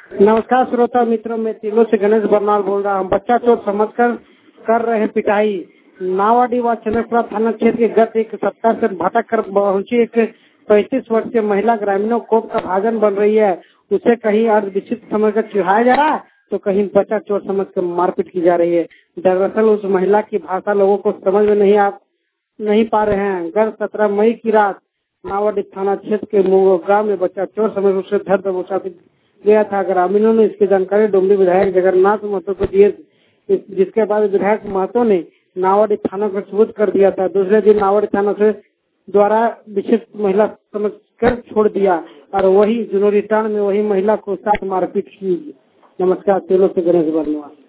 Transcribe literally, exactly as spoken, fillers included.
नमस्कार श्रोता मित्रों, मैं तिलो से गणेश बरनाल बोल रहा हूँ। बच्चा चोर समझकर कर रहे हैं पिटाई। नावाडी व चंद्रपुरा थाना क्षेत्र के गत एक सप्ताह से भटक कर पहुंची एक पैंतीस वर्षीय महिला ग्रामीणों कोप का भाजन बन रही है। उसे कहीं अर्धविचित समझकर चिढ़ाया जा रहा है तो कहीं बच्चा चोर समझकर मारपीट की जा रही है। दरअसल उस महिला की भाषा लोगों को समझ में नहीं आ नहीं पा रहे हैं। गत सत्रह मई की रात नावाडी थाना क्षेत्र के मुंगो गांव में बच्चा चोर समझ उसे धर दबोचा गया था। ग्रामीणों ने इसकी जानकारी डुमरी विधायक जगन्नाथ महतो को दिए, जिसके बाद विधायक महतो ने नावाडी थाना को सबूत कर दिया था। दूसरे दिन नावाडी थाना से द्वारा विशिष्ट महिला समझकर छोड़ दिया और वही जुनूरी टाण में वही महिला को साथ मारपीट की। नमस्कार, तेलो से गणेश बरनवाल।